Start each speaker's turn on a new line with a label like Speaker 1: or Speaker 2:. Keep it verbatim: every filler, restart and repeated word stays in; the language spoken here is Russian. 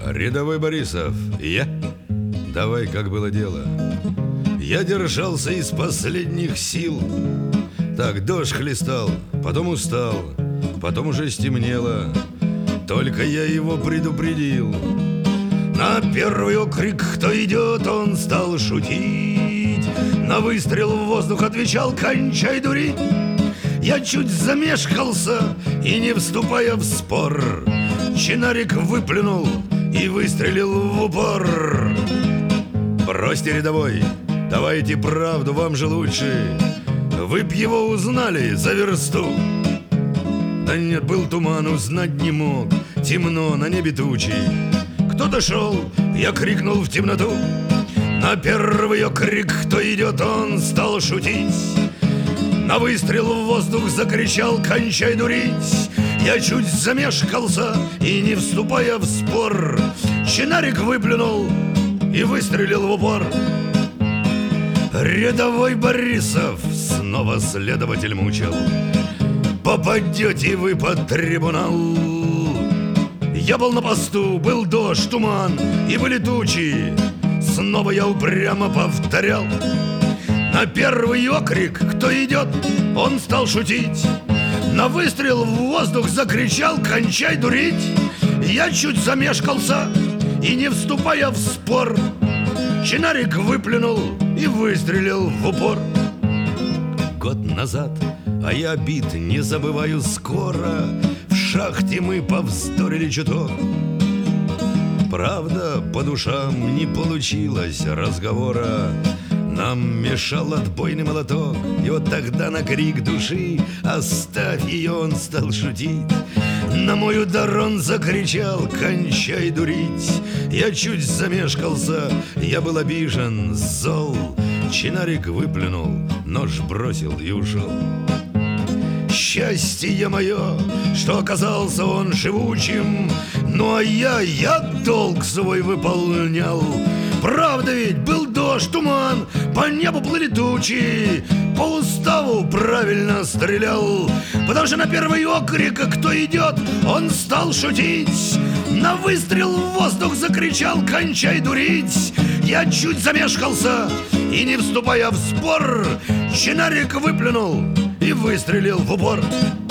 Speaker 1: Рядовой Борисов, я? Давай, как было дело. Я держался из последних сил. Так дождь хлестал, потом устал, потом уже стемнело. Только я его предупредил. На первый окрик, кто идет, он стал шутить. На выстрел в воздух отвечал: кончай дурить. Я чуть замешкался и, не вступая в спор, чинарик выплюнул и выстрелил в упор. Бросьте, рядовой, давайте правду, вам же лучше. Вы б его узнали за версту. Да нет, был туман, узнать не мог. Темно, на небе тучи. Кто-то шел, я крикнул в темноту. На первый окрик, кто идет, он стал шутить. На выстрел в воздух закричал: кончай дурить. Я чуть замешкался и, не вступая в спор, чинарик выплюнул и выстрелил в упор. Рядовой Борисов, снова следователь мучил: попадете вы под трибунал. Я был на посту, был дождь, туман и были тучи. Снова я упрямо повторял: на первый окрик, кто идет, он стал шутить. На выстрел в воздух закричал: кончай дурить. Я чуть замешкался и, не вступая в спор, чинарик выплюнул и выстрелил в упор. Год назад, а я обид не забываю скоро, в шахте мы повздорили чуток. Правда, по душам не получилось разговора. Нам мешал отбойный молоток. И вот тогда на крик души: оставь ее, он стал шутить. На мой удар он закричал: кончай дурить. Я чуть замешкался, я был обижен, зол. Чинарик выплюнул, нож бросил и ушел. Счастье мое, что оказался он живучим. Ну а я, я долг свой выполнял. Правда ведь, был дождь, туман, по небу плыли тучи. По уставу правильно стрелял, потому что на первый окрик, кто идет, он стал шутить. На выстрел в воздух закричал: кончай дурить. Я чуть замешкался и, не вступая в спор, чинарик выплюнул и выстрелил в упор.